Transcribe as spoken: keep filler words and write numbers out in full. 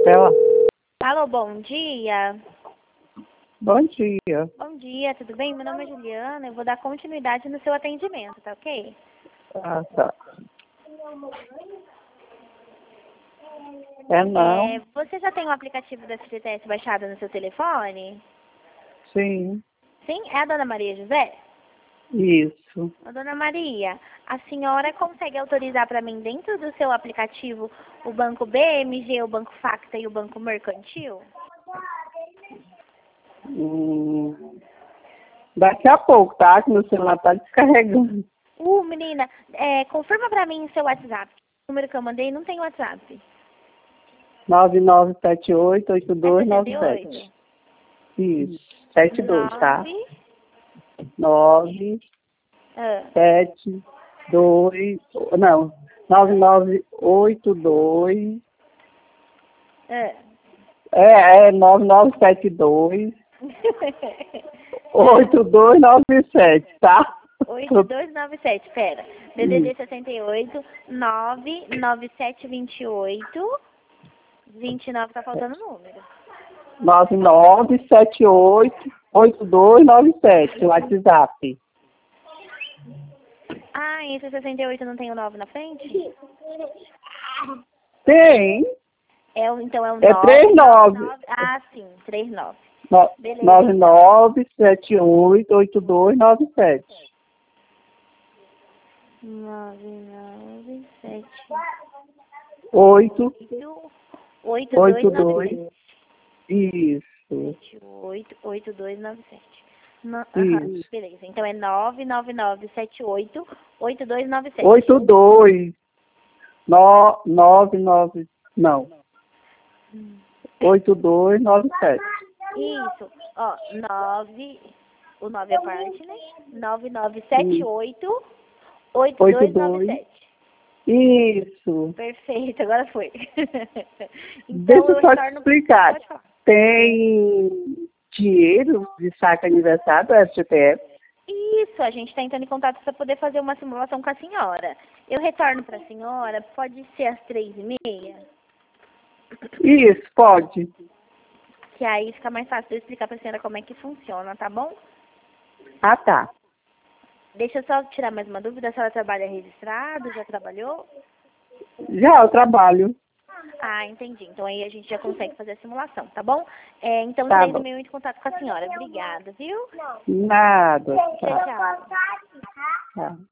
Ela, Alô, bom dia. bom dia. Bom dia, tudo bem? Meu nome é Juliana, eu vou dar continuidade no seu atendimento, tá ok? Ah, tá. É não? É, você já tem o aplicativo da F G T S baixado no seu telefone? Sim, Sim? É a dona Maria José? isso. Ô, dona Maria, a senhora consegue autorizar para mim dentro do seu aplicativo o Banco B M G, o Banco Facta e o Banco Mercantil? Hum, daqui a pouco, tá? Que meu celular tá descarregando. Uh, menina, é, confirma para mim o seu WhatsApp. O número que eu mandei não tem WhatsApp. nove nove sete oito oito É dois setenta nove e sete. oito? Isso. Sete dois, tá? Nove. Nove Ah, sete dois. Não. Nove nove oito dois. ah. É, é nove nove sete dois oito dois nove sete, tá? oito dois nove sete, pera. D D D Isso. sessenta e oito, nove nove sete vinte e oito, vinte e nove, tá faltando o número. nove nove sete oito oito dois nove sete, o WhatsApp. Ah, esse sessenta e oito não tem o nove na frente? Tem. É, o- então é o É nove três nove nove. nove. Ah, sim, trinta e nove. No- Beleza, nove então. nove sete oito oito dois nove sete. nove nove sete oito oito dois oito nove dois. sete. Isso. sete oito oito dois nove sete. No- Aham, Isso. beleza. Então é nove nove nove sete oito oito dois nove sete. oito dois. No, nove nove. Não. oito dois nove sete. Isso. Ó, nove. O nove é parte, né? nove nove sete oito oito oito dois nove dois. sete. Isso. Perfeito, agora foi. Então Deixa eu eu só te retorno. explicar. Pode falar. Tem dinheiro de saque aniversário do F G T S? Isso, a gente está entrando em contato para poder fazer uma simulação com a senhora. Eu retorno para a senhora, pode ser às três e meia, Isso, pode. que aí fica mais fácil de eu explicar para a senhora como é que funciona, tá bom? Ah, tá. Deixa eu só tirar mais uma dúvida, a senhora trabalha registrado, já trabalhou? Já eu trabalho. Ah, entendi. Então aí a gente já consegue fazer a simulação, tá bom? É, então Tá três e bom. meia eu entro em contato com a senhora. Obrigada, viu? Nada. Tchau, Tá. tchau. Tá.